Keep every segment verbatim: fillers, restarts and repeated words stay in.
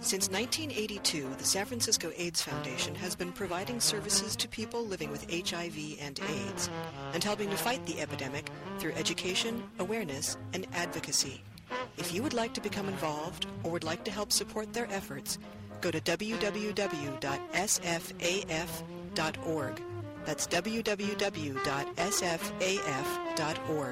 Since nineteen eighty-two, the San Francisco AIDS Foundation has been providing services to people living with H I V and AIDS and helping to fight the epidemic through education, awareness, and advocacy. If you would like to become involved or would like to help support their efforts, go to w w w dot s f a f dot org. That's w w w dot s f a f dot org.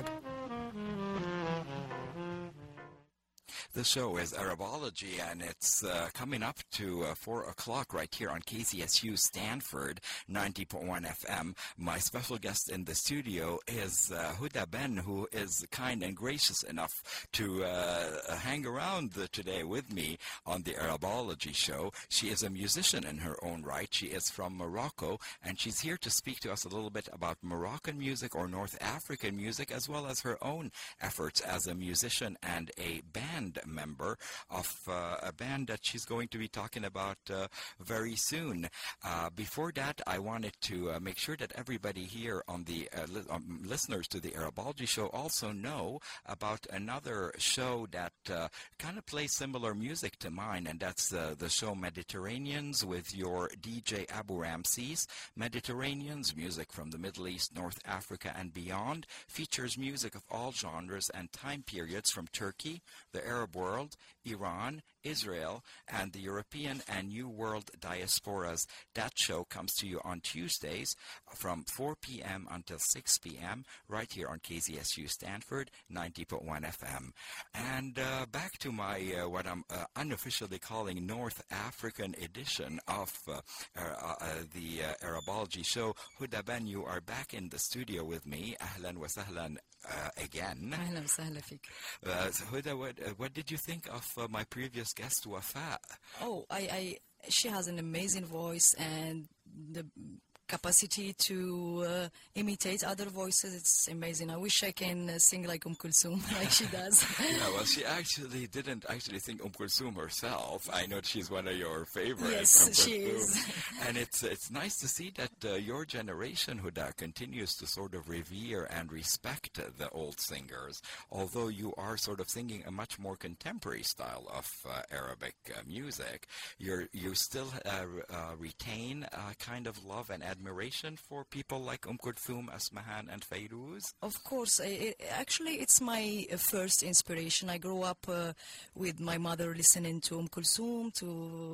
The show is Arabology, and it's uh, coming up to uh, four o'clock right here on K Z S U Stanford, ninety point one F M. My special guest in the studio is uh, Huda Ben, who is kind and gracious enough to uh, hang around the, today with me on the Arabology show. She is a musician in her own right. She is from Morocco, and she's here to speak to us a little bit about Moroccan music or North African music, as well as her own efforts as a musician and a band member of uh, a band that she's going to be talking about uh, very soon. Uh, before that, I wanted to uh, make sure that everybody here on the uh, li- um, listeners to the Arabology show also know about another show that uh, kind of plays similar music to mine, and that's uh, the show Mediterraneans with your D J Abu Ramses. Mediterraneans, music from the Middle East, North Africa, and beyond, features music of all genres and time periods from Turkey, the Arab world, Iran, Israel, and the European and New World diasporas. That show comes to you on Tuesdays from four p.m. until six p.m. right here on K Z S U Stanford, ninety point one F M. And uh, back to my, uh, what I'm uh, unofficially calling North African edition of uh, uh, uh, the uh, Arabology show. Huda Ben, you are back in the studio with me. Ahlan wa sahlan uh, again. Ahlan wa sahlan fik. Uh, so Huda, what, uh, what did you think of uh, my previous guest, Wafa? Oh, I, I, she has an amazing voice and the capacity to uh, imitate other voices. It's amazing. I wish I can uh, sing like Umm Kulthum, like she does. Yeah, well, she actually didn't actually sing Umm Kulthum herself. I know she's one of your favorites. Yes, she is. And it's it's nice to see that uh, your generation, Huda, continues to sort of revere and respect uh, the old singers, although you are sort of singing a much more contemporary style of uh, Arabic uh, music. You're, you still uh, uh, retain a kind of love and admiration for people like Umm Kulthum, Asmahan, and Fairuz? Of course. I, I, actually, it's my uh, first inspiration. I grew up uh, with my mother listening to Umm Kulthum, to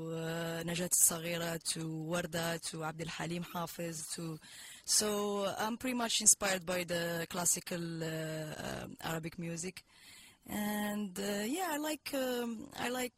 uh, Najat al-Saghira, to Warda, to Abdul Halim Hafiz, to... So I'm pretty much inspired by the classical uh, uh, Arabic music. And uh, yeah, I like um, I like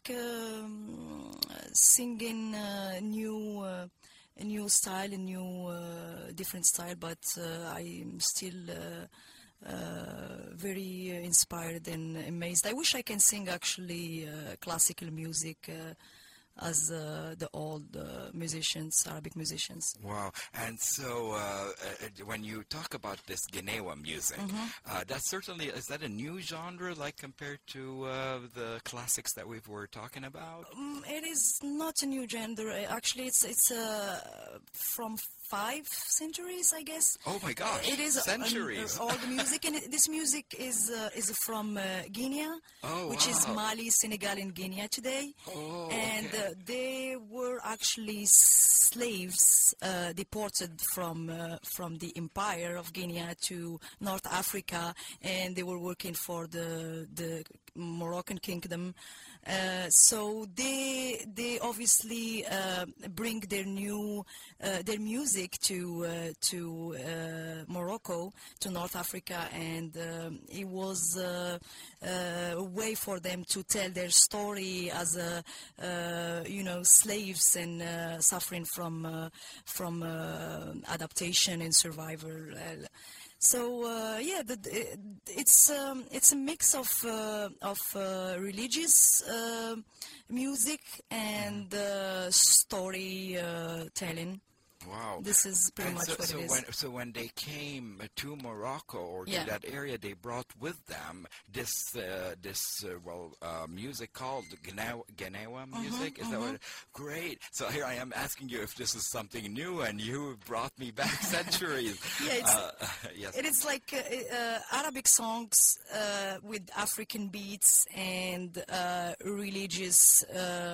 um, singing uh, new uh, a new style, a new uh, different style, but uh, I'm still uh, uh, very inspired and amazed. I wish I can sing actually uh, classical music uh, as uh, the old uh, musicians, Arabic musicians. Wow. And so uh, uh, when you talk about this Gnewa music, Mm-hmm. uh, that's certainly, is that a new genre like compared to uh, the classics that we were talking about? Um, it is not a new genre. Actually, it's it's uh, from five centuries, I guess. Oh my gosh, It is centuries. Uh, all the music, and it, this music is uh, is from uh, Guinea, Oh, which is wow. Mali, Senegal, and Guinea today. Oh, and okay. uh, they were actually slaves uh, deported from uh, from the empire of Guinea to North Africa, and they were working for the the Moroccan kingdom. Uh, so they they obviously uh, bring their new uh, their music to uh, to uh, Morocco, to North Africa, and um, it was uh, uh, a way for them to tell their story as a uh, you know slaves and uh, suffering from uh, from uh, adaptation and survival. Uh, So uh, yeah, the, it's um, it's a mix of uh, of uh, religious uh, music and uh, story uh, telling. Wow. This is pretty And much so, what so it is. When, so when they came to Morocco or to Yeah. that area, they brought with them this uh, this uh, well uh, music called Gnewa, Gnewa music. Is that what? Great. So here I am asking you if this is something new, and you brought me back centuries. Yeah, it's, uh, yes. It is like uh, uh, Arabic songs uh, with African beats and uh, religious uh,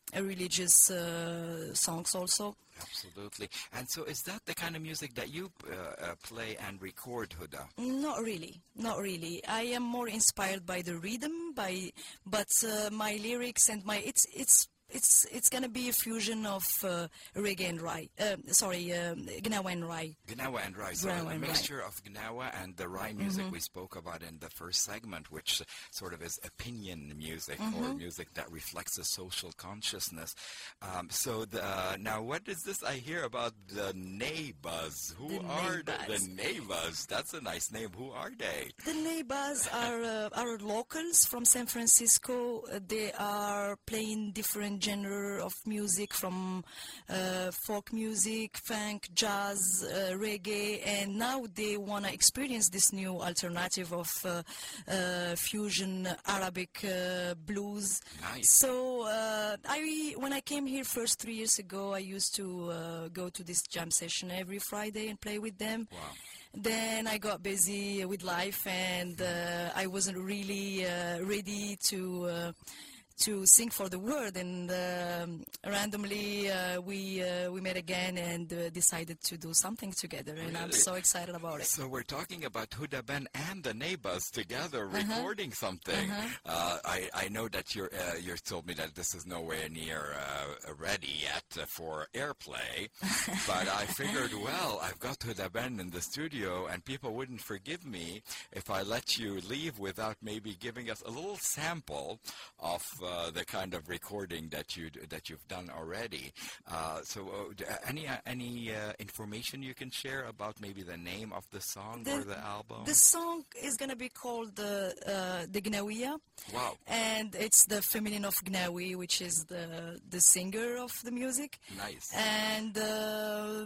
religious uh, songs also. Absolutely. And so is that the kind of music that you uh, uh, play and record, Huda? Not really, not really. I am more inspired by the rhythm, by but uh, my lyrics and my it's it's it's it's gonna be a fusion of uh, reggae and Rai. Uh, sorry, uh, Gnawa and Rai. Gnawa and Rai. So Gnawa a and mixture of Gnawa and the Rai music we spoke about in the first segment, which sort of is opinion music or music that reflects a social consciousness. Um, so the, uh, now, what is this I hear about the Neighbors? Who The are the, Neighbors. the Neighbors? That's a nice name. Who are they? The neighbors are uh, are locals from San Francisco. Uh, they are playing different genre of music, from uh, folk music, funk, jazz, uh, reggae, and now they want to experience this new alternative of uh, uh, fusion Arabic uh, blues. Nice. So uh, I, when I came here first three years ago, I used to uh, go to this jam session every Friday and play with them. Wow. Then I got busy with life, and uh, I wasn't really uh, ready to uh, to sing for the world. And um randomly uh, we uh, we met again and uh, decided to do something together. And I'm Really? so excited about it. So we're talking about Huda Ben and the Neighbors together recording something. Uh, I, I know that you're, uh, you told me that this is nowhere near uh, ready yet uh, for airplay, but I figured, well, I've got Huda Ben in the studio, and people wouldn't forgive me if I let you leave without maybe giving us a little sample of uh, the kind of recording that you that you've done already. Uh, so, uh, d- any uh, any uh, information you can share about maybe the name of the song The- or the album? The song is gonna be called the uh, the Gnawiya, Wow, and it's the feminine of Gnawi, which is the the singer of the music. nice. And uh,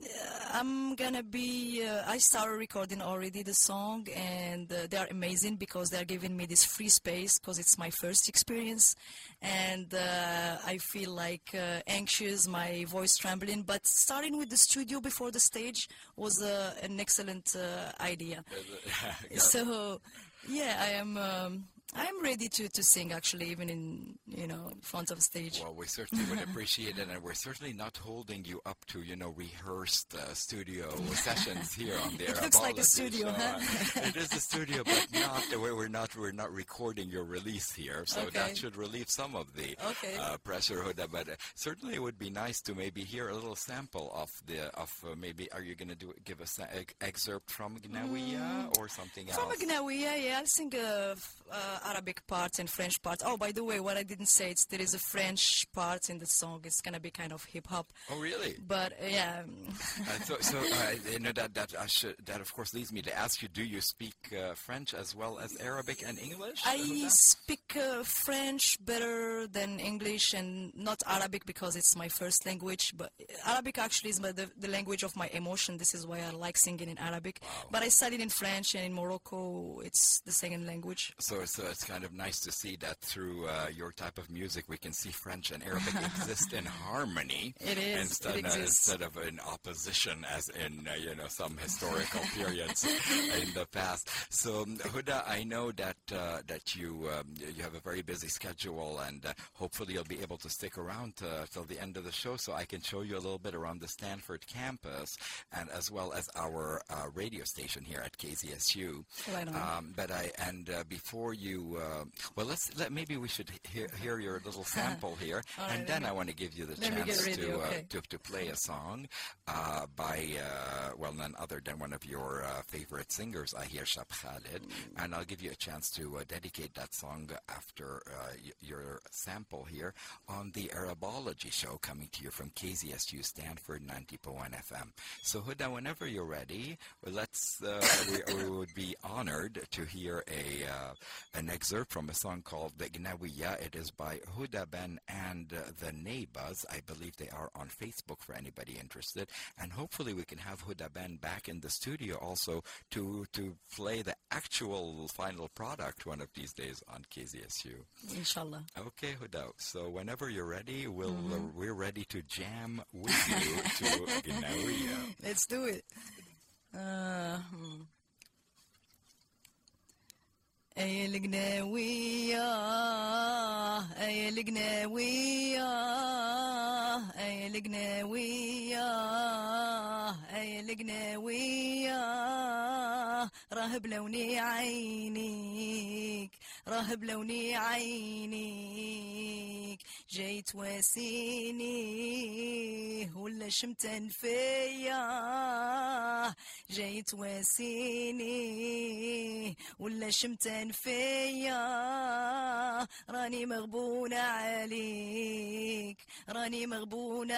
I'm gonna be. Uh, I started recording already the song, and uh, they are amazing because they are giving me this free space because it's my first experience, and uh, I feel like uh, anxious, my voice trembling. But starting with the studio before the stage was uh, an excellent uh, idea. Yeah. So, yeah, I am. Um, I'm ready to, to sing, actually, even in, you know, in front of stage. Well, we certainly would appreciate it, and we're certainly not holding you up to, you know, rehearsed uh, studio sessions here on the It looks like a Arabology studio, show. huh? Uh, It is a studio, but not we're, we're not we're not recording your release here, so Okay. that should relieve some of the Okay. uh, pressure, Huda. But uh, certainly, it would be nice to maybe hear a little sample of the of uh, maybe. Are you going to do give us an ex- excerpt from Gnawiya or something From else? a Gnawiya, yeah, I'll sing uh, f- uh, Arabic part and French part. Oh, by the way, what I didn't say is there is a French part in the song. It's gonna be kind of hip hop, Oh, really? but uh, yeah. Uh, so, so uh, you know that that I should that of course leads me to ask you: do you speak uh, French as well as Arabic and English? I Huda? speak uh, French better than English, and not Arabic because it's my first language. But Arabic actually is my, the, the language of my emotion. This is why I like singing in Arabic. But I studied in French, and in Morocco, it's the second language. So, so it's kind of nice to see that through uh, your type of music, we can see French and Arabic exist in harmony. It is. Instead, It uh, exists. instead of in opposition, as in uh, you know some historical periods in the past. So, um, Huda, I know that uh, that you um, you have a very busy schedule, and uh, hopefully you'll be able to stick around uh, till the end of the show, so I can show you a little bit around the Stanford campus, and as well as our uh, radio station here at K Z S U. Right on. Um, but I and uh, before you, uh, well, let's let maybe we should hear, hear your little sample here, All right, and then let I me- want to give you the let me chance get ready, to, uh, okay. to to play a song uh, by uh, well, none other than one of your uh, favorite singers, Ahir Shab Khalid, and I'll give you a chance to uh, dedicate that song after uh, y- your sample here on the Arabology show, coming to you from K Z S U Stanford ninety point one F M. So, Huda, whenever you're ready, well, let's uh, we, we would be honored to hear a uh, an excerpt from a song called the Gnawiya. It is by Huda Ben and uh, the Neighbors. I believe they are on Facebook for anybody interested, and hopefully we can have Huda Ben back in the studio also to to play the actual final product one of these days on K Z S U. Inshallah. Okay, Huda. So whenever you're ready, we'll uh, we're ready to jam with you to Gnawiya. Let's do it. Uh, hmm. أي القناوية أي القناوية أي القناوية أي القناوية راهب لوني عينيك راهب لوني عينيك جاي تواسيني ولا شمتن فيا جاي تواسيني ولا شمتن فيا راني مغبونة عليك راني مغبونة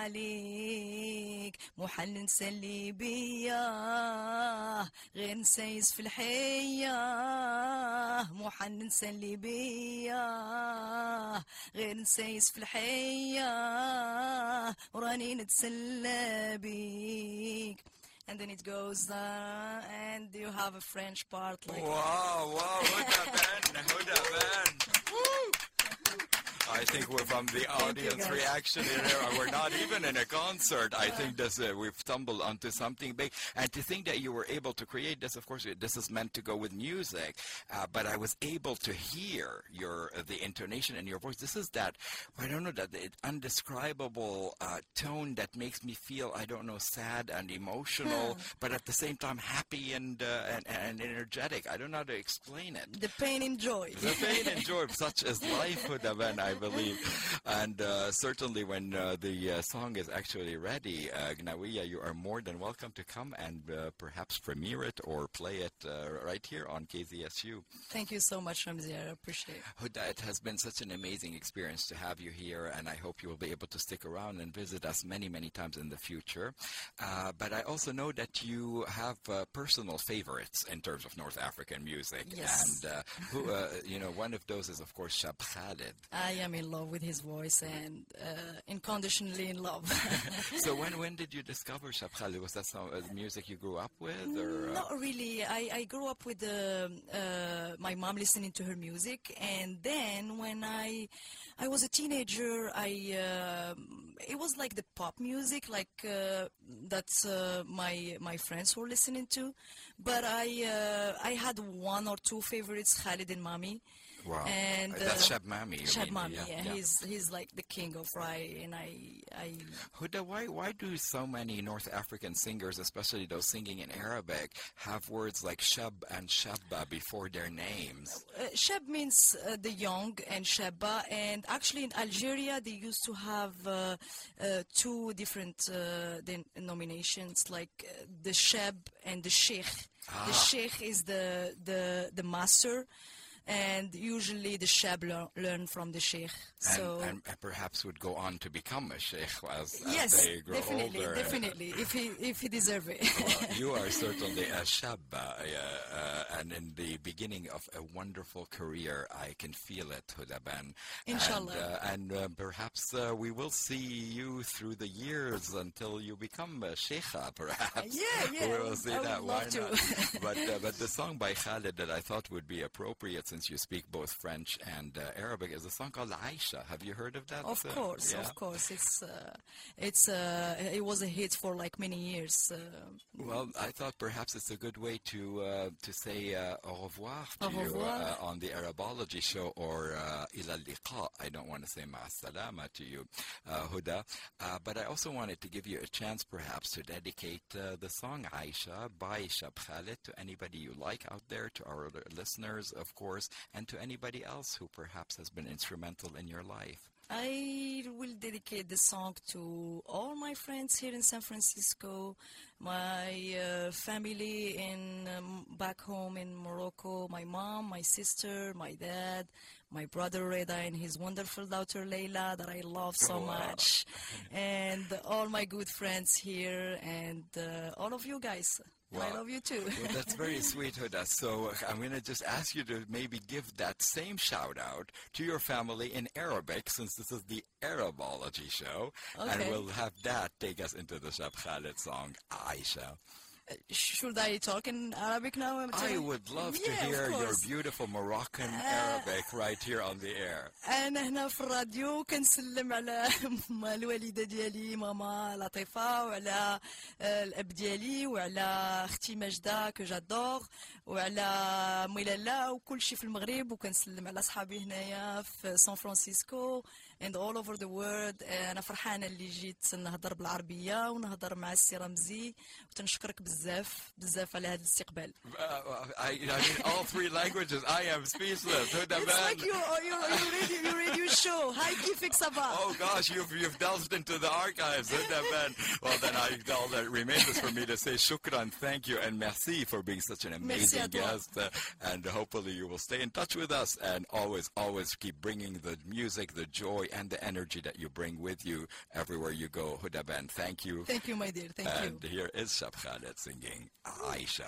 عليك محل نسلي بيا غير نسايس في الحية محل نسلي بيا غير نسايس في الحية وراني نتسلى بيك. And then it goes, uh, and you have a French part like. Wow, wow, Huda Ben, Huda Ben. Woo! I think we're from the audience reaction here. We're not even in a concert. I think this, uh, we've stumbled onto something big. And to think that you were able to create this, of course, this is meant to go with music. Uh, but I was able to hear your uh, the intonation in your voice. This is that, I don't know, that undescribable uh, tone that makes me feel, I don't know, sad and emotional, hmm. but at the same time happy and, uh, and, and energetic. I don't know how to explain it. The pain and joy. The pain and joy. Such is life, Huda Ben, I believe. And uh, certainly when uh, the uh, song is actually ready, uh, Gnawiya, you are more than welcome to come and uh, perhaps premiere it or play it uh, right here on K Z S U. Thank you so much, Ramzi. I appreciate it. Huda, it has been such an amazing experience to have you here, and I hope you will be able to stick around and visit us many, many times in the future. Uh, but I also know that you have uh, personal favorites in terms of North African music. Yes. And, uh, who, uh, you know, one of those is, of course, Cheb Khaled. I am in love with his voice and uh, unconditionally in love. So when when did you discover Cheb Khaled? Was that some uh, music you grew up with? Or, uh? Not really. I, I grew up with uh, uh, my mom listening to her music, and then when I I was a teenager, I uh, it was like the pop music, like uh, that uh, my my friends were listening to. But I uh, I had one or two favorites, Khalid and Mami. Wow, and uh, that's Cheb Mami. Cheb mean, Mami, yeah, yeah, yeah. he's he's like the king of Rai, and I I. Huda, why why do so many North African singers, especially those singing in Arabic, have words like Sheb and Shabba before their names? Uh, Sheb means uh, the young, and Shabba, and actually in Algeria they used to have uh, uh, two different uh, denominations, like uh, the Sheb and the Sheikh. Ah. The Sheikh is the the the master. And usually the Shab learn, learn from the Sheikh. So and, and perhaps would go on to become a Sheikh as, as yes, they grow definitely, older. definitely, if he if he deserve it. Well, you are certainly a Shab, uh, uh, and in the beginning of a wonderful career, I can feel it, Huda Ben. Inshallah. And, uh, and uh, perhaps uh, we will see you through the years until you become a Sheikha, perhaps. Yeah, yeah. We will see I that. would Why love to. not? but, uh, but the song by Khalid that I thought would be appropriate, since you speak both French and uh, Arabic, is a song called Aisha. Have you heard of that? Of uh, course, yeah? of course. It's uh, it's uh, it was a hit for like many years. Uh, well, I thought perhaps it's a good way to uh, to say uh, au revoir to au revoir. you uh, on the Arabology show, or uh, ila liqa. I don't want to say ma salama to you, uh, Huda. Uh, but I also wanted to give you a chance perhaps to dedicate uh, the song Aisha by Cheb Khaled to anybody you like out there, to our listeners, of course, and to anybody else who perhaps has been instrumental in your life. I will dedicate the song to all my friends here in San Francisco, my uh, family in um, back home in Morocco, my mom, my sister, my dad, my brother Reda and his wonderful daughter Leila that I love so wow. much, and all my good friends here, and uh, all of you guys. Wow. I love you too. Well, that's very sweet, Huda. So uh, I'm going to just ask you to maybe give that same shout out to your family in Arabic, since this is the Arabology show. Okay. And we'll have that take us into the Cheb Khaled song, Aisha. Should I talk in Arabic now? I would love to yeah, hear your beautiful Moroccan Arabic right here on the air. أنا هنا في الراديو كنسلم على الوالدة ديالي ماما لطيفة وعلى الأب ديالي وعلى أختي ماجدة كو جادور وعلى ميلالا وكل شيء في المغرب وكنسلم على أصحابي هنايا في سان فرانسيسكو and all over the world. أنا فرحانة اللي جيت نهضر بالعربية ونهضر مع السي رمزي وتنشكرك بزاف بزاف على هذا الاستقبال. Uh, I, I mean, all three languages. I am speechless. It's like your, your, your, radio, your radio show. Hi, Kifik Sabah. Oh gosh, you've you've delved into the archives, well, then I, all that remains is for me to say shukran, thank you, and merci for being such an amazing guest. Uh, and hopefully you will stay in touch with us and always, always keep bringing the music, the joy, and the energy that you bring with you everywhere you go. Huda Ben, thank you. Thank you, my dear. Thank and you. And here is Shab Khaled singing Aisha.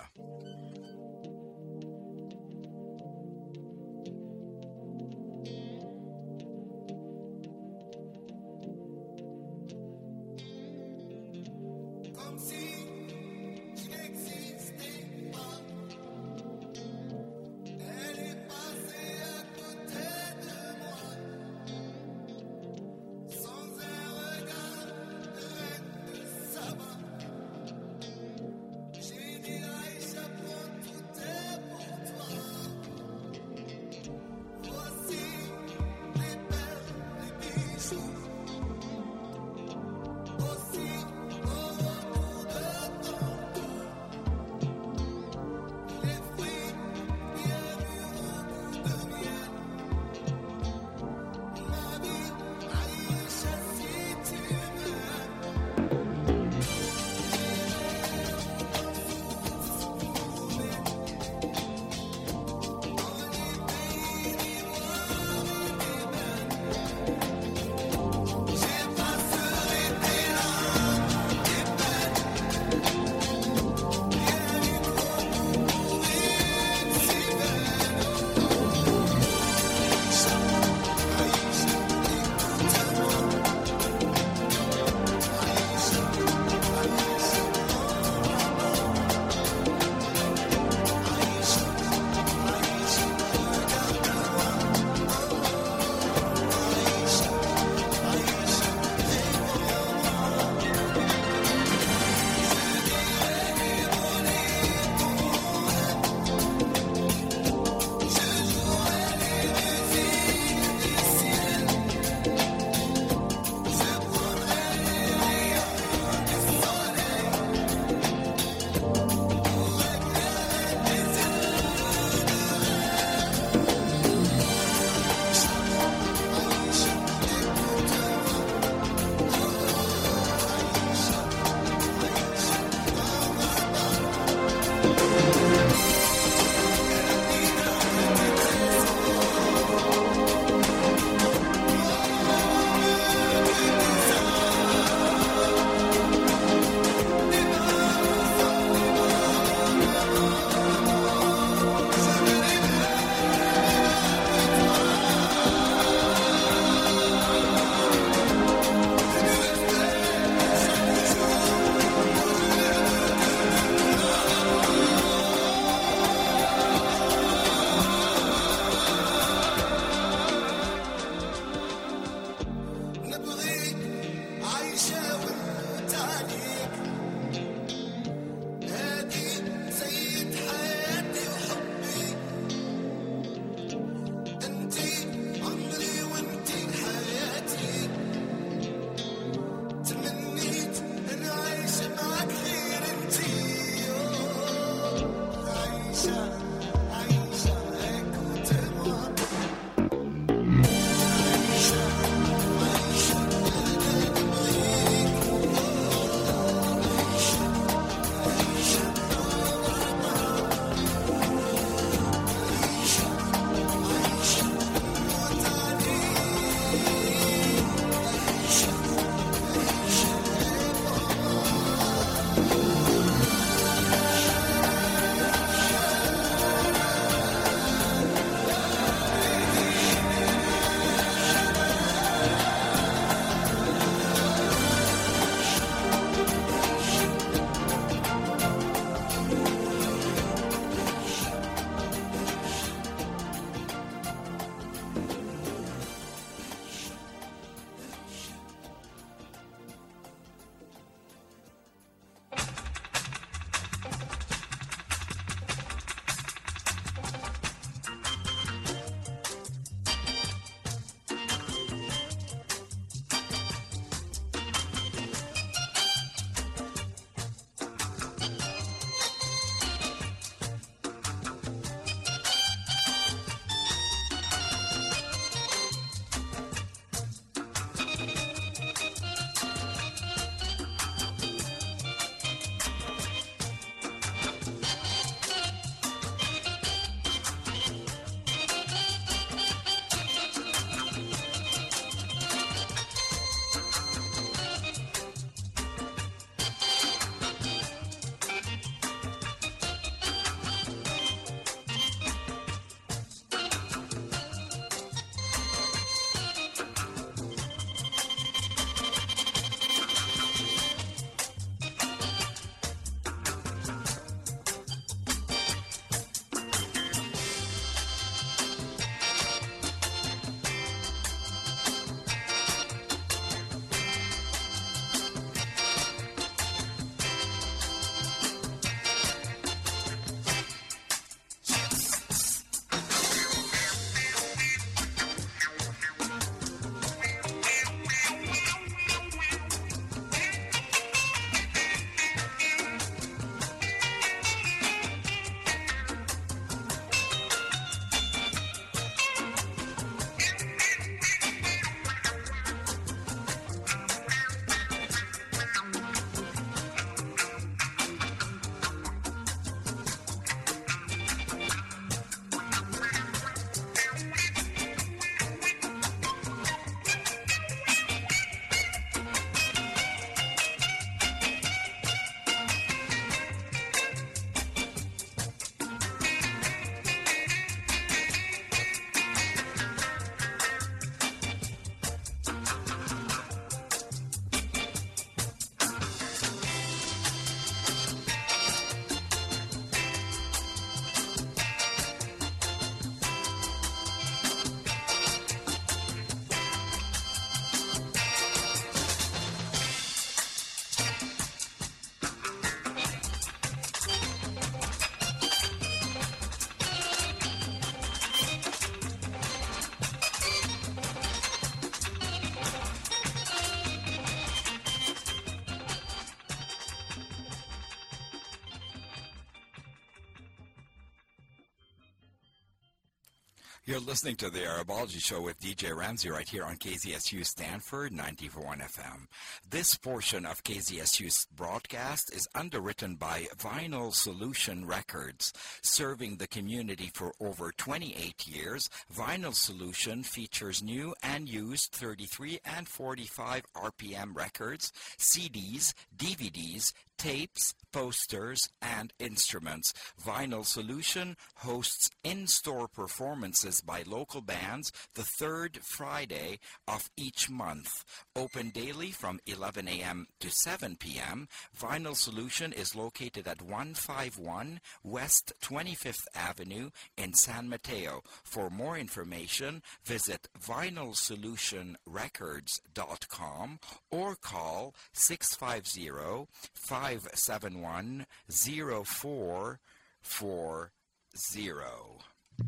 You're listening to the Arabology Show with D J Ramsey right here on K Z S U Stanford ninety point one F M. This portion of K Z S U's broadcast is underwritten by Vinyl Solution Records. Serving the community for over twenty-eight years, Vinyl Solution features new and used thirty-three and forty-five R P M records, C Ds, D V Ds, tapes, posters, and instruments. Vinyl Solution hosts in-store performances by local bands the third Friday of each month. Open daily from eleven a.m. to seven p.m. Vinyl Solution is located at one fifty-one West twenty-fifth Avenue in San Mateo. For more information, visit vinyl solution records dot com or call six five zero, five seven one, zero four four zero.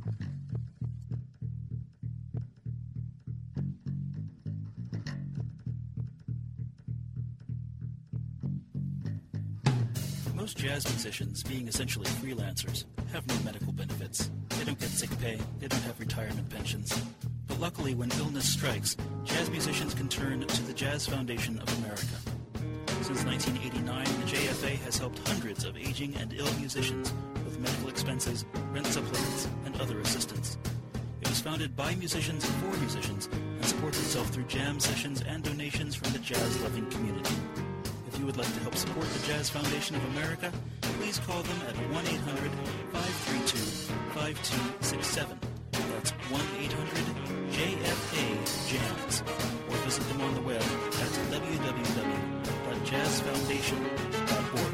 Most jazz musicians, being essentially freelancers, have no medical benefits. They don't get sick pay, they don't have retirement pensions. But luckily, when illness strikes, jazz musicians can turn to the Jazz Foundation of America. Since nineteen eighty-nine, the J F A has helped hundreds of aging and ill musicians with medical expenses, rent supplements, and other assistance. It was founded by musicians for musicians and supports itself through jam sessions and donations from the jazz-loving community. If you would like to help support the Jazz Foundation of America, please call them at one eight hundred, five three two, five two six seven. That's one eight hundred, J F A, JAMS. Or visit them on the web at w w w dot jazz foundation dot org.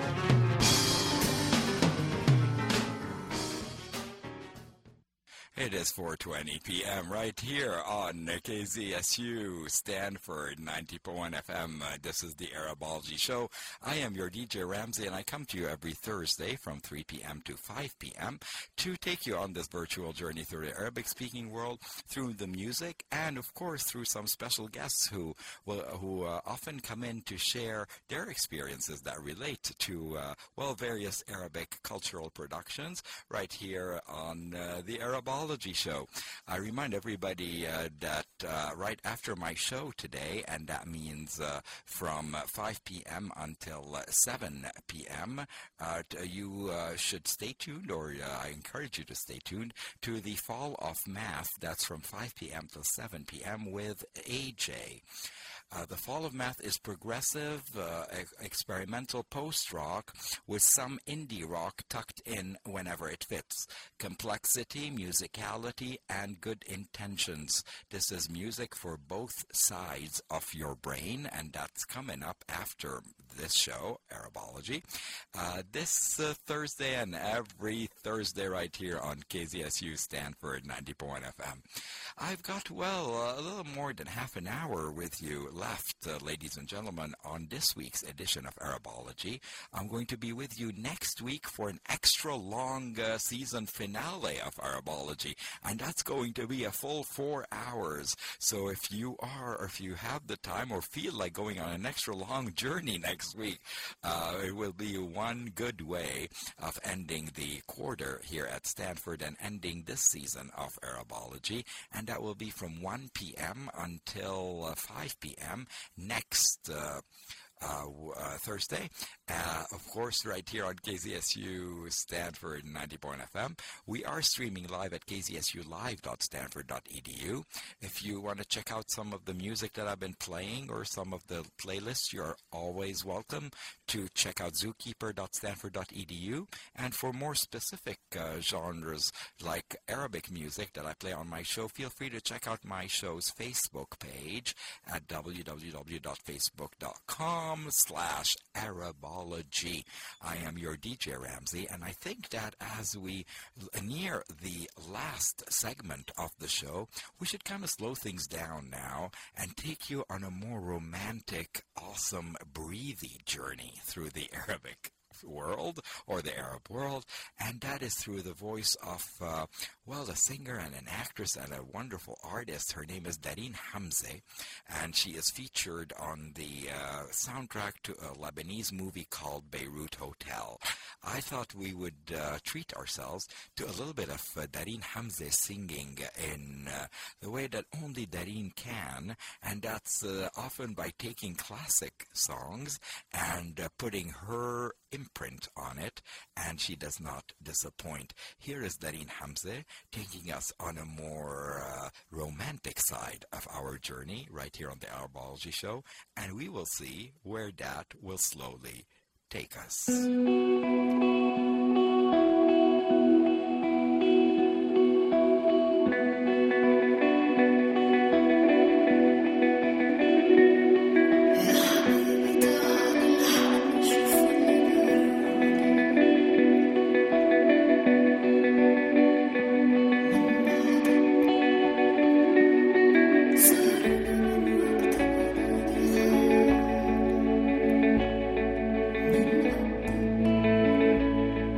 It is four twenty p.m. right here on K Z S U Stanford ninety point one F M. Uh, this is the Arabology Show. I am your D J Ramsey, and I come to you every Thursday from three p.m. to five p.m. to take you on this virtual journey through the Arabic-speaking world, through the music, and of course through some special guests who will, who uh, often come in to share their experiences that relate to uh, well various Arabic cultural productions right here on uh, the Arabology Show. I remind everybody uh, that uh, right after my show today, and that means uh, from five p.m. until seven p.m., uh, t- you uh, should stay tuned, or uh, I encourage you to stay tuned, to the Fall of Math. That's from five p.m. till seven p.m. with A J. Uh, the Fall of Math is progressive, uh, ex- experimental post-rock with some indie rock tucked in whenever it fits. Complexity, musicality, and good intentions. This is music for both sides of your brain, and that's coming up after this show, Arabology, uh, this uh, Thursday and every Thursday right here on K Z S U Stanford ninety point one F M. I've got, well, uh, a little more than half an hour with you left, uh, ladies and gentlemen, on this week's edition of Arabology. I'm going to be with you next week for an extra long uh, season finale of Arabology, and that's going to be a full four hours. So if you are, or if you have the time or feel like going on an extra long journey next week, uh, it will be one good way of ending the quarter here at Stanford and ending this season of Arabology. And that will be from one p.m. until uh, five p.m. next uh, uh, uh, Thursday. Uh, of course, right here on K Z S U Stanford ninety point one F M. We are streaming live at k z s u live dot stanford dot e d u. If you want to check out some of the music that I've been playing or some of the playlists, you're always welcome to check out zookeeper dot stanford dot e d u. And for more specific uh, genres like Arabic music that I play on my show, feel free to check out my show's Facebook page at w w w dot facebook dot com slash Arabology. I am your D J Ramsey, and I think that as we near the last segment of the show, we should kind of slow things down now and take you on a more romantic, awesome, breathy journey through the Arabic world or the Arab world, and that is through the voice of, uh, well, a singer and an actress and a wonderful artist. Her name is Darine Hamze, and she is featured on the uh, soundtrack to a Lebanese movie called Beirut Hotel. I thought we would uh, treat ourselves to a little bit of uh, Darine Hamze singing in uh, the way that only Darine can, and that's uh, often by taking classic songs and uh, putting her imprint on it, and she does not disappoint. Here is Darine Hamze taking us on a more uh, romantic side of our journey right here on the Arabology Show, and we will see where that will slowly take us. Thank you.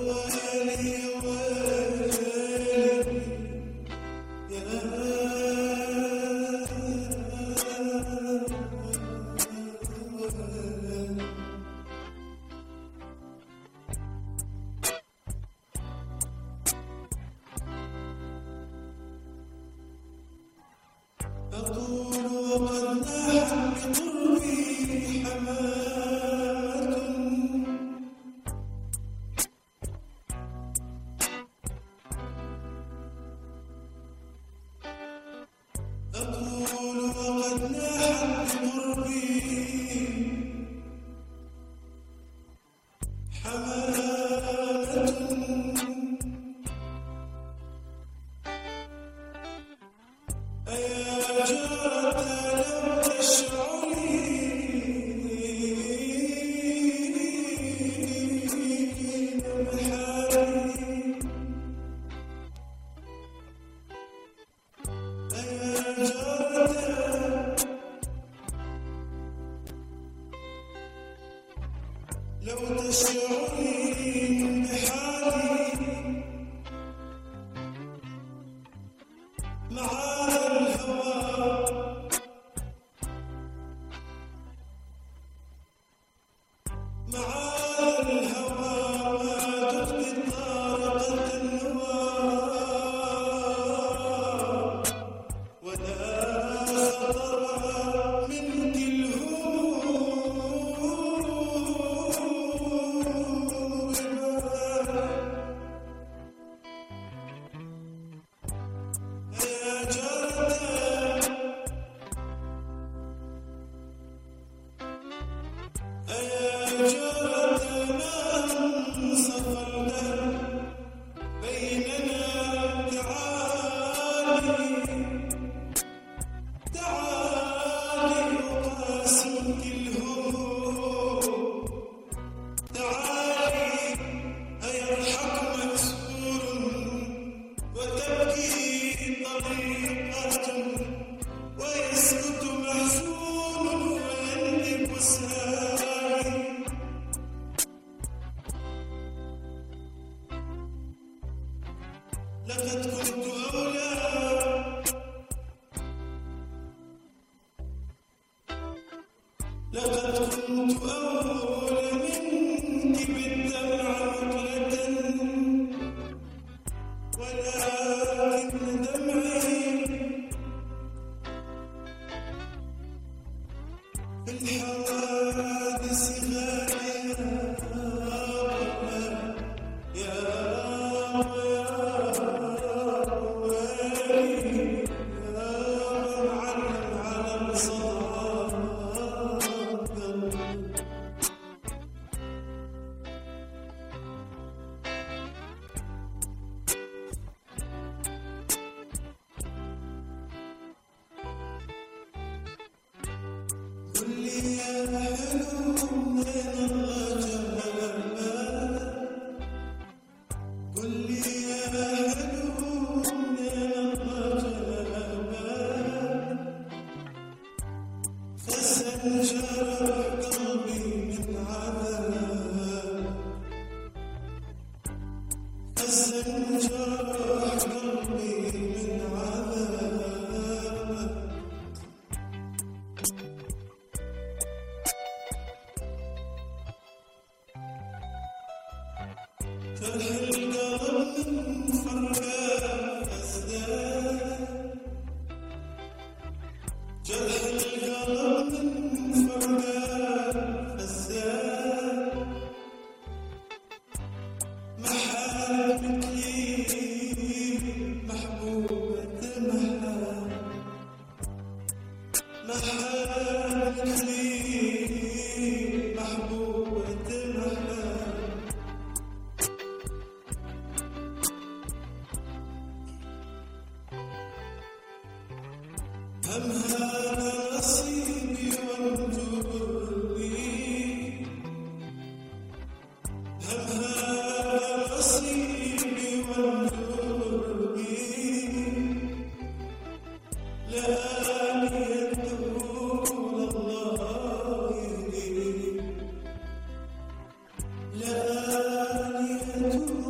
لا يدور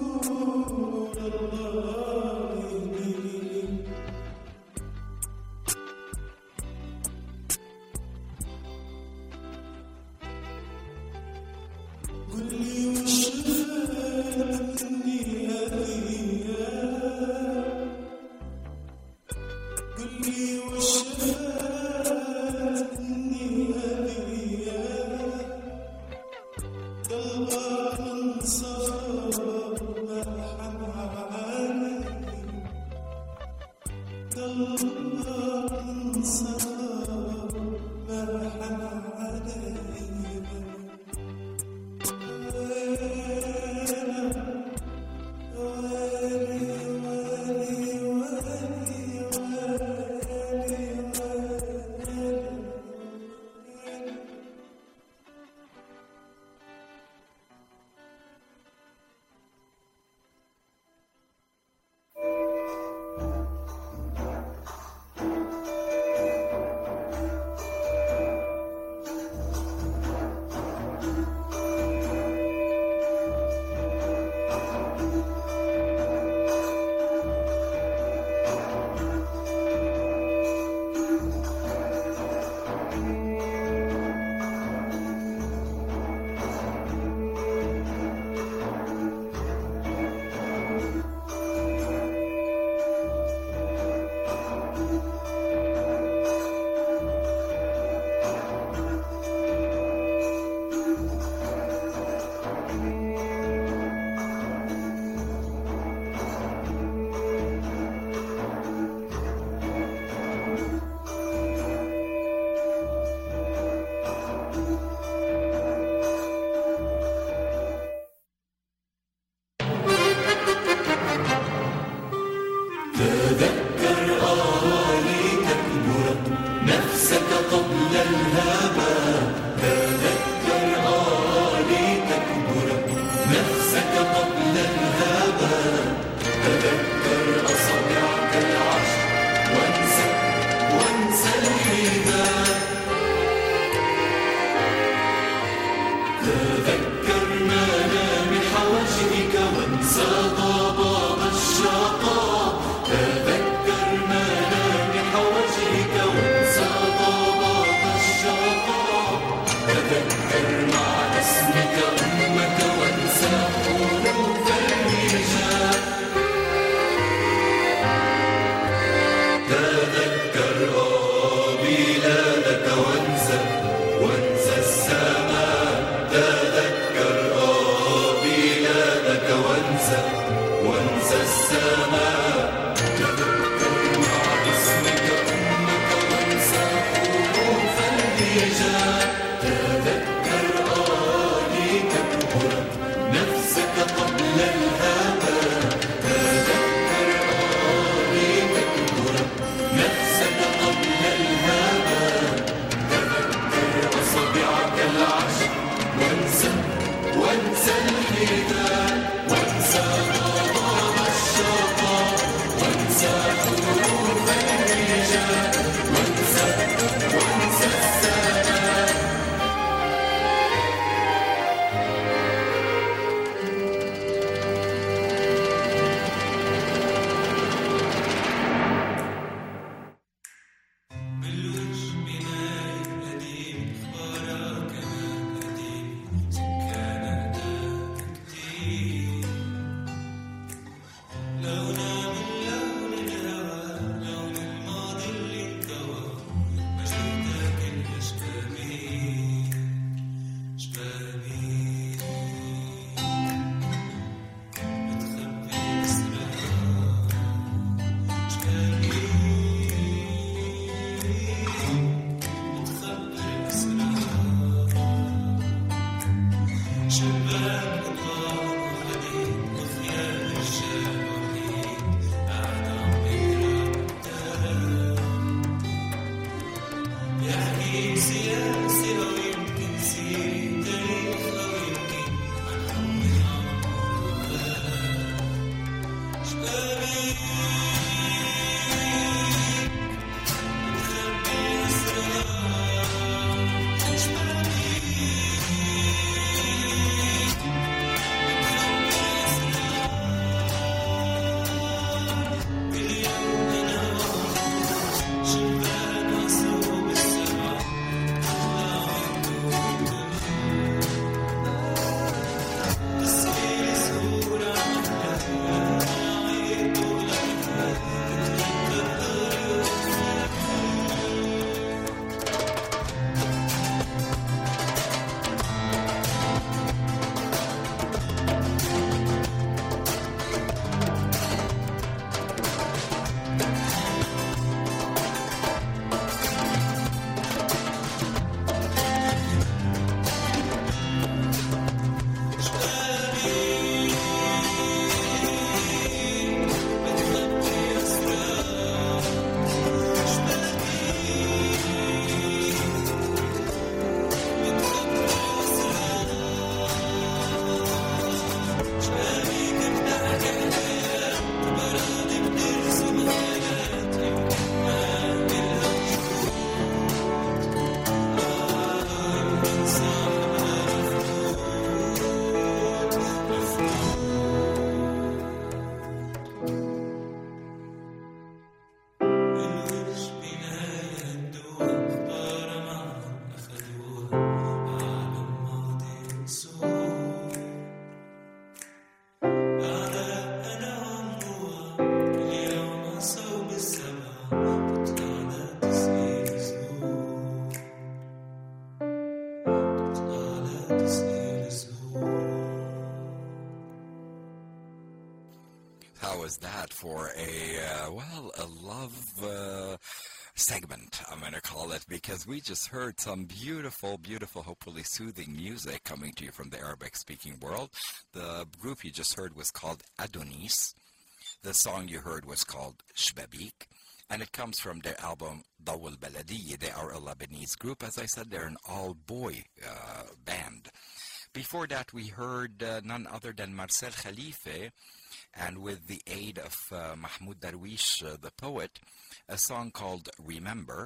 How was that for a, uh, well, a love uh, segment, I'm going to call it, because we just heard some beautiful, beautiful, hopefully soothing music coming to you from the Arabic-speaking world. The group you just heard was called Adonis. The song you heard was called Shbabik, and it comes from their album Daw al-Baladi. They are a Lebanese group. As I said, they're an all-boy uh, band. Before that, we heard uh, none other than Marcel Khalife, and with the aid of uh, Mahmoud Darwish, uh, the poet, a song called Remember.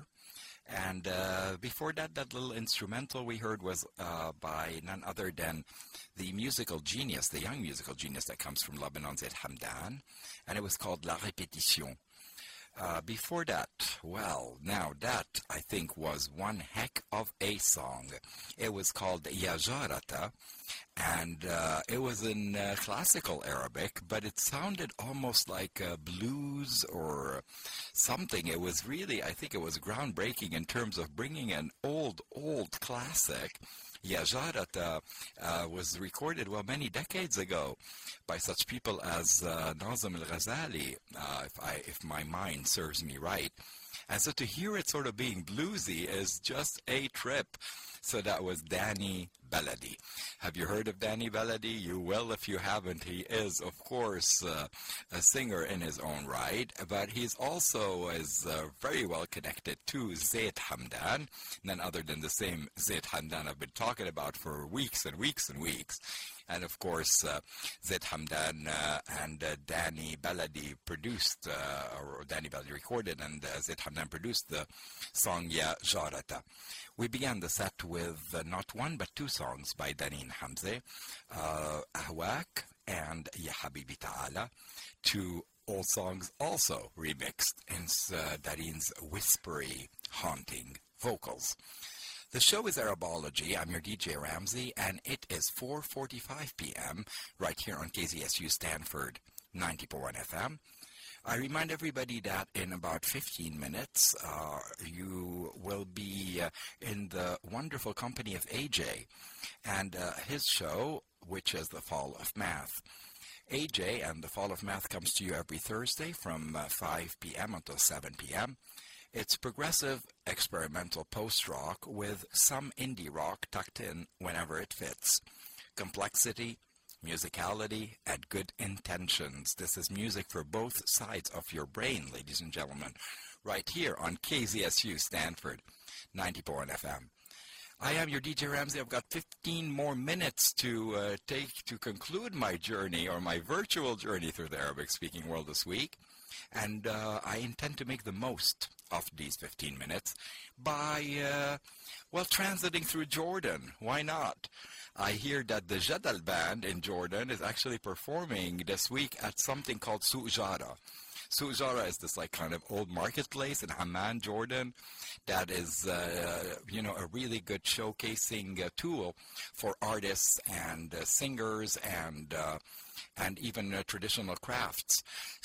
And uh, before that, that little instrumental we heard was uh, by none other than the musical genius, the young musical genius that comes from Lebanon, Zaid Hamdan, and it was called La Répétition. Uh, before that, well, now that, I think, was one heck of a song. It was called Ya Jarata, and uh, it was in uh, classical Arabic, but it sounded almost like uh, blues or something. It was really, I think it was groundbreaking in terms of bringing an old, old classic. Ya Jarata uh, was recorded, well, many decades ago by such people as uh, Nazim al-Ghazali, uh, if, I, if my mind serves me right. And so to hear it sort of being bluesy is just a trip. So that was Danny Baladi. Have you heard of Danny Baladi? You will if you haven't. He is, of course, uh, a singer in his own right, but he's also is uh, very well connected to Zaid Hamdan, none other than the same Zaid Hamdan I've been talking about for weeks and weeks and weeks. And of course, uh, Zaid Hamdan uh, and uh, Danny Baladi produced, uh, or Danny Baladi recorded, and uh, Zaid Hamdan produced the song Ya Jarata. We began the set with uh, not one but two songs by Daneen Hamze, uh, Ahwak and Ya Habibi Ta'ala, two old songs also remixed in uh, Dareen's whispery, haunting vocals. The show is Arabology. I'm your D J Ramsey, and it is four forty-five p.m. right here on K Z S U Stanford ninety point one F M. I remind everybody that in about fifteen minutes, uh, you will be uh, in the wonderful company of A J and uh, his show, which is The Fall of Math. A J and The Fall of Math comes to you every Thursday from uh, five p.m. until seven p.m. It's progressive, experimental post-rock with some indie rock tucked in whenever it fits. Complexity, musicality, and good intentions. This is music for both sides of your brain, ladies and gentlemen, right here on K Z S U Stanford ninety point one F M. I am your D J Ramsey. I've got fifteen more minutes to uh, take to conclude my journey, or my virtual journey through the Arabic-speaking world this week. And uh, I intend to make the most of these fifteen minutes by, uh, well, transiting through Jordan. Why not? I hear that the Jadal Band in Jordan is actually performing this week at something called Souq Jara. Souq Jara is this like kind of old marketplace in Amman, Jordan, that is, uh, you know, a really good showcasing uh, tool for artists and uh, singers and uh, and even uh, traditional crafts.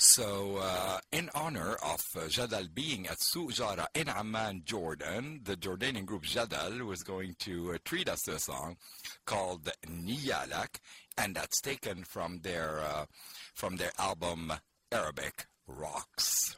So uh, in honor of uh, Jadal being at Souq Jara in Amman, Jordan, the Jordanian group Jadal was going to uh, treat us to a song called Niyalak, and that's taken from their uh, from their album Arabic Rocks.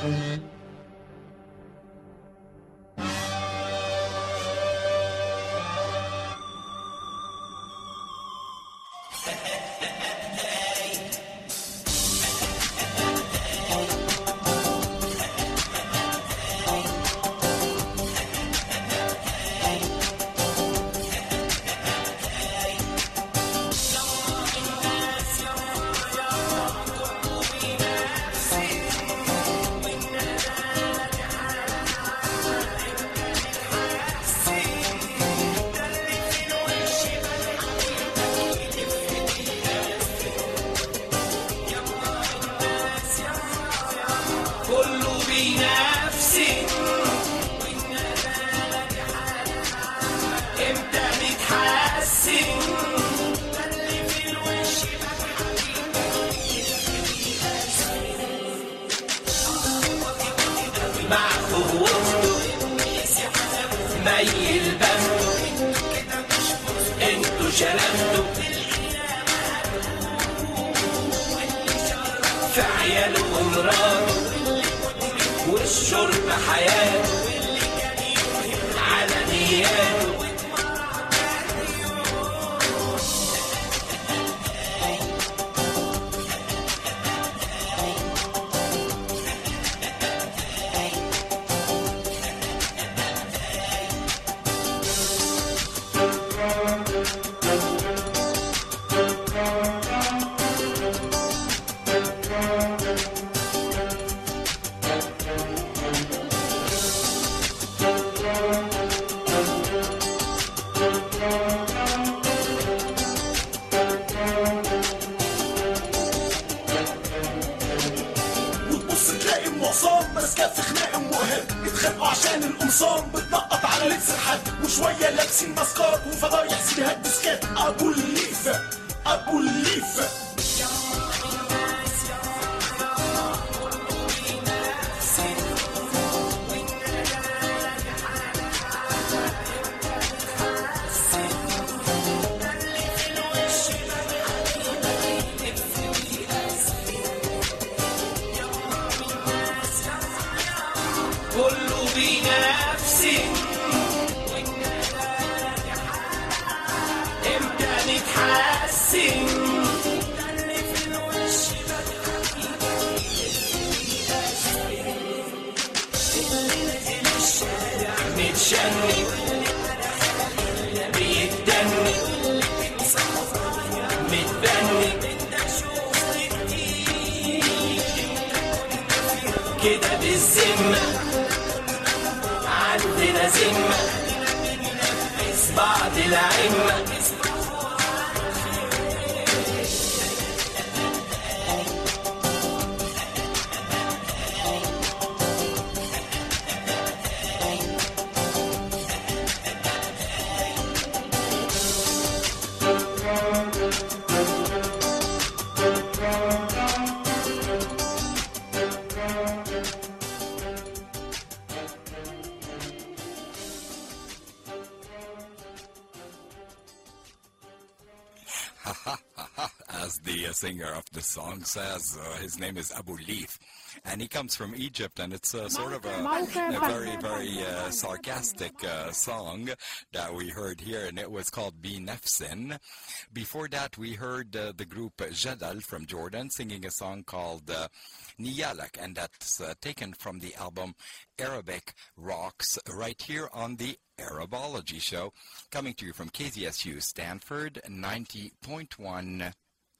As the uh, singer of the song says, uh, his name is Abu Leaf, and he comes from Egypt, and it's uh, sort of a, a very, very uh, sarcastic uh, song that we heard here, and it was called Bi Nafsin. Before that, we heard uh, the group Jadal from Jordan singing a song called uh, Niyalak, and that's uh, taken from the album Arabic Rocks right here on the Arabology Show, coming to you from K Z S U Stanford ninety point one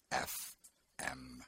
F M.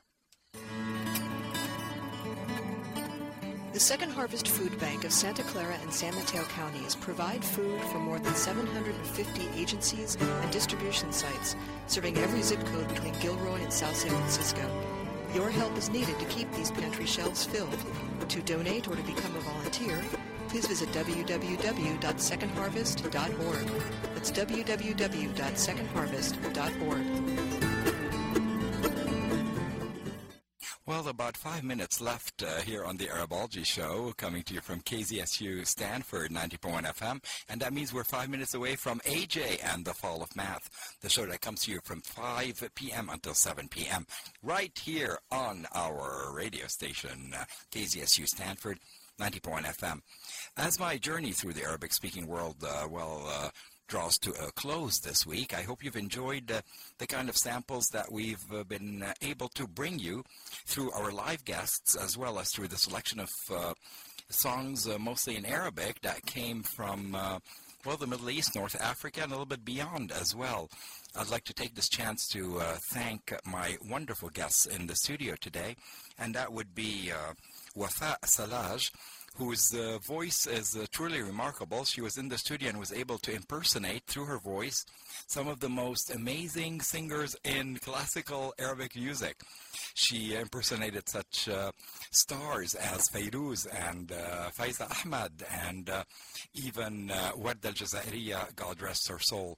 The Second Harvest Food Bank of Santa Clara and San Mateo counties provide food for more than seven hundred fifty agencies and distribution sites, serving every zip code between Gilroy and South San Francisco. Your help is needed to keep these pantry shelves filled. To donate or to become a volunteer, please visit w w w dot second harvest dot org. That's w w w dot second harvest dot org. Well, Well, about five minutes left uh, here on the Arabology Show, coming to you from K Z S U Stanford ninety point one F M, and that means we're five minutes away from A J and the Fall of Math, the show that comes to you from five p.m. until seven p.m. right here on our radio station, uh, K Z S U Stanford ninety point one F M. As my journey through the Arabic-speaking world, uh, well, uh, draws to a close this week, I hope you've enjoyed uh, the kind of samples that we've uh, been uh, able to bring you through our live guests, as well as through the selection of uh, songs uh, mostly in Arabic that came from, uh, well, the Middle East, North Africa, and a little bit beyond as well. I'd like to take this chance to uh, thank my wonderful guests in the studio today, and that would be uh, Wafa Salaj, whose uh, voice is uh, truly remarkable. She was in the studio and was able to impersonate, through her voice, some of the most amazing singers in classical Arabic music. She impersonated such uh, stars as Fairuz and uh, Faiza Ahmad and uh, even uh, Ward al-Jazairiya, God rest her soul.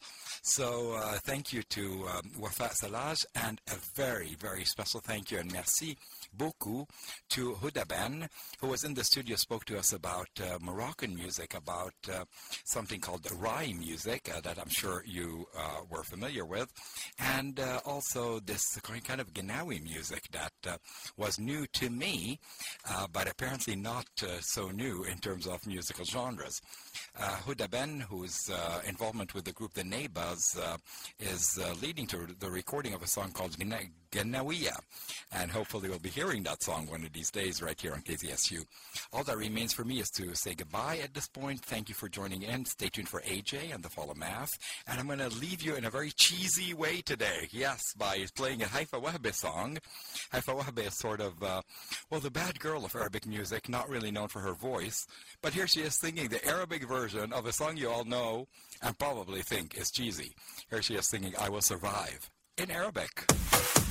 So uh, thank you to um, Wafa Salaj, and a very, very special thank you and merci beaucoup to Huda Ben, who was in the studio, spoke to us about uh, Moroccan music, about uh, something called Rai music uh, that I'm sure you uh, were familiar with, and uh, also this kind of Gnawi music that uh, was new to me, uh, but apparently not uh, so new in terms of musical genres. Uh, Huda Ben, whose uh, involvement with the group The Neighbors uh, is uh, leading to the recording of a song called Gnawiya, and hopefully we'll be hearing that song one of these days right here on K Z S U. All that remains for me is to say goodbye at this point. Thank you for joining in. Stay tuned for A J and the Fall of Math, and I'm going to leave you in a very cheesy way today, yes, by playing a Haifa Wahbe song. Haifa Wahbe is sort of, uh, well, the bad girl of Arabic music, not really known for her voice, but here she is singing the Arabic version of a song you all know and probably think is cheesy. Here she is singing I Will Survive in Arabic.